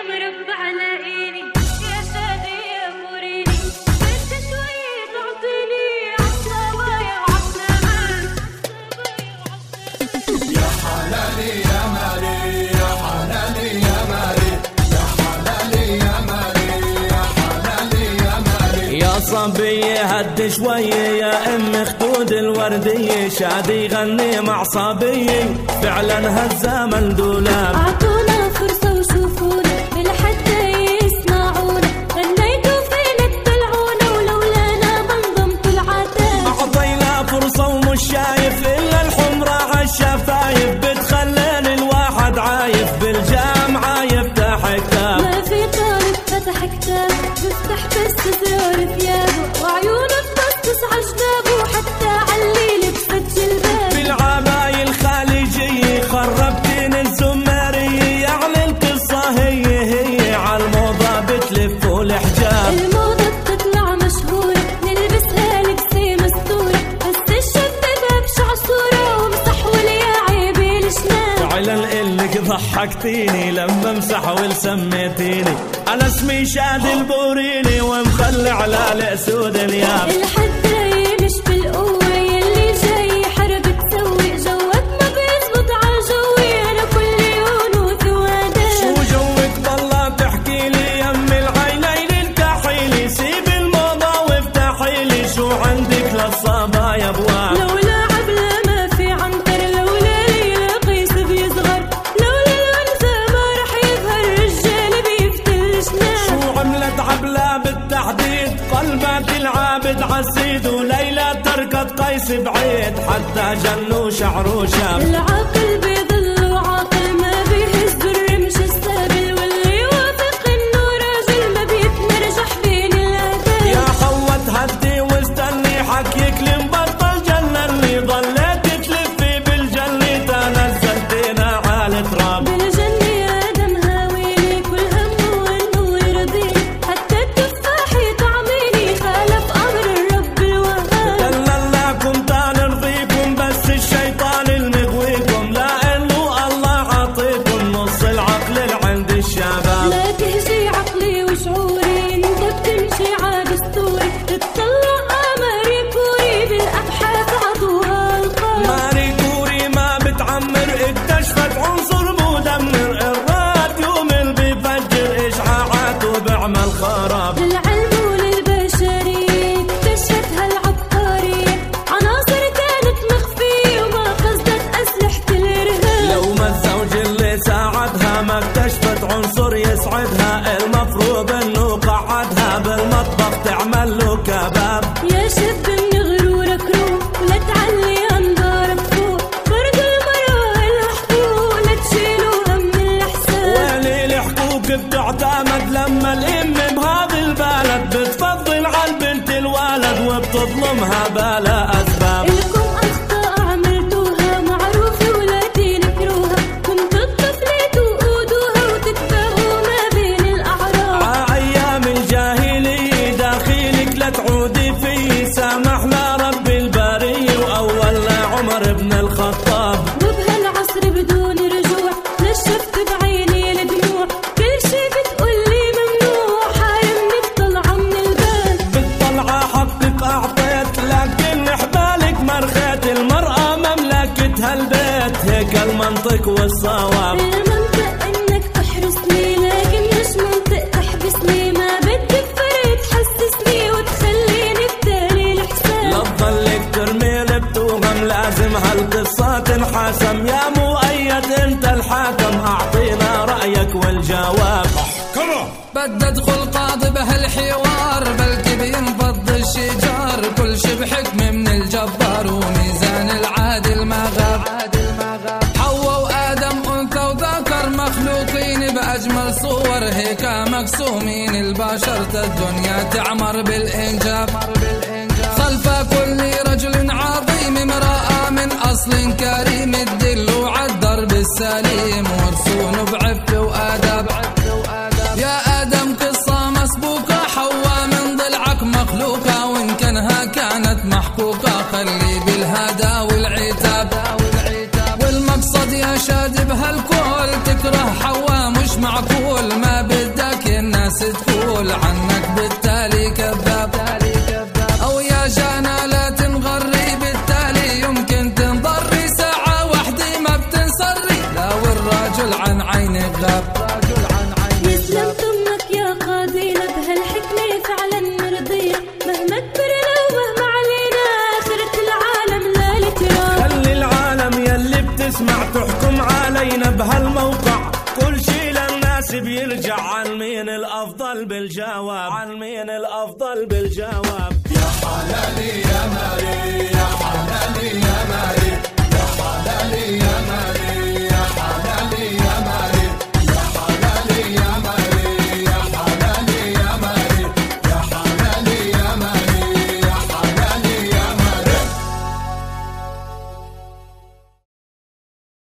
صبية هد شوية يا ام خدود الوردية، شادي غني مع صبية فعلا هالزمن دولاب. اعطونا فرصة وشوفونا بالحتى يسمعونا، غنيتوا فينا تطلعونا ولولانا بنضمت العتاب. اعطينا فرصة ومش شايف الا الحمرة عالشفايف، بتخلين الواحد عايف بالجامعة يفتح كتاب. ما في طالب فتح كتاب بفتح بس زرار ثيابه، وعيونه تبصص عجبابه حتى علي لبست جلباب. بالعباية الخليجية خربتين الزمارية، يعني القصة هي عالموضة بتلف والحجاب. الموضة بتطلع مشهورة نلبسها لبسة مستورة، بس الشبابة بشع صورة ومسحول يا عيبي الجناب. فعلا إلك ضحكتيني لما مسحول سميتيني، أنا اسمي شاد البوريني ومخلع على الأسود الياب. الحداية مش بالقوة يلي جاي حرب تسوي، جوك ما بيزبط عالجوي أنا كل يوم وثوادات. شو جوك بالله تحكيلي يم العينين الكحيلي، سيب الموضة وافتحيلي شو عندك للصبايا أبواب. لولا عبلة ما في عنتر، لولا ليلى قيس بيصغر، لولا الأنثى ما رح يظهر رجال بيفتل جناب. شو عملت عبلة بالتحديد قلبت العابد عالسيد، وليلى تركت قيس بعيد حتى جنوا شعره شاب. العاقل بيضل عاقل ما بيهز بالرمش السابل، واللي يوافق انه راجل ما بيتمرجح بين الأهداف. يا خوت هدي واستني حكيك لمبطل جنة، اللي ضليت تلفي بالجنة تنزلتنا على تراب. بالجنة آدم هاويني كل همه انه يرضيني، حتى التفاح يطعميني خالف امر الرب الوهاب. دللناكم تنرضيكم بس الشيطان المغويكم، لانه الله عطيكم نص العقل لعند الشباب. لا تهجي عقلي وشعوري انت بتمشي عالدستوري، تطلع ماري كوري بالابحاث عطوها القاب. ماري كوري ما بتعمر اكتشفت عنصر مدمر، الراديوم اللي بيفجر اشعاعات وبيعمل خراب. للعلم وللبشرية اكتشفتها العبقرية، عناصر كانت مخفية وما قصدت أسلحة الإرهاب. لو ما الزوج اللي ساعدها ما اكتشفت عنصر يسعدها، المفروض انه قعدها بالمطبخ تعمل له كباب. يا شاب من غرورك روح ولا تعلي أنظارك فوق، فرق المرأة إلها حقوق لا تشيلوها من الحساب. ويلي الحقوق بتعتمد لما الام بهذا البلد بتفضل على البنت الولد وبتظلمها بلا اسباب. إلكم أخطاء عملتوها معروفة ولا تنكروها، كنتوا الطفلة توقودوها وتتباهوا ما بين الأعراض. ايام الجاهلية داخلك لا تعودي فيه، سامحنا رب البرية واولنا عمر بن الخطاب. وبهالعصر بدون رجوع نشفت بعيني الدموع، كل شي بتقولي ممنوع حارمني بطلعة من الباب. بالطلعة حقك اعطيت لكن حبالك مرخيت، المرأة مملكة هالبيت هيك المنطق والصواب. المنطق انك تحرسني لكن مش منطق تحبسني، ما بدك فرق تحسسني وتخليني بتالي الحساب. لا تضلك ترمي بتوهم لازم هالقصة تنحسم، يا مؤيد انت الحاكم اعطينا رأيك والجواب. بدي ادخل قاضي بهالحوار، بلكي بينفض الشجار، كل شي بحكم من الجبار وميزان العادل ما غاب. حواء وآدم أنثى وذكر مخلوقين بأجمل صور، هيك مقسومين البشر الدنيا تعمر بالإنجاب. خلف كل رجل عظيم امرأة من أصل كريم، تدلوا عالدرب السليم ورسون بعفة وآداب. يا آدم قصة مسبوقة، حواء من ضلعك مخلوقة، وإن كانها كانت محقوقة خلي بالهدى والعتاب. والمقصد يا شاد بهالكل تكره حواء مش معقول، ما يقول عنك بالتالي كذاب. أو يا جانا لا تنغري بالتالي يمكن تنضري ساعة وحدي ما بتنصري لو الرجل عن عينك غاب. يسلم ثمك يا قاضينا بهالحكمة فعلا مرضية مهما كبرنا ومهما علينا آخرة العالم لا لتراب. خلي العالم يلي بتسمع تحكم علينا بهالموقع كل شي للناس بيرجع عن مين الأفضل بالجواب عن مين الأفضل بالجواب. يا حلالي يا ماري يا حلالي يا ماري يا حلالي يا ماري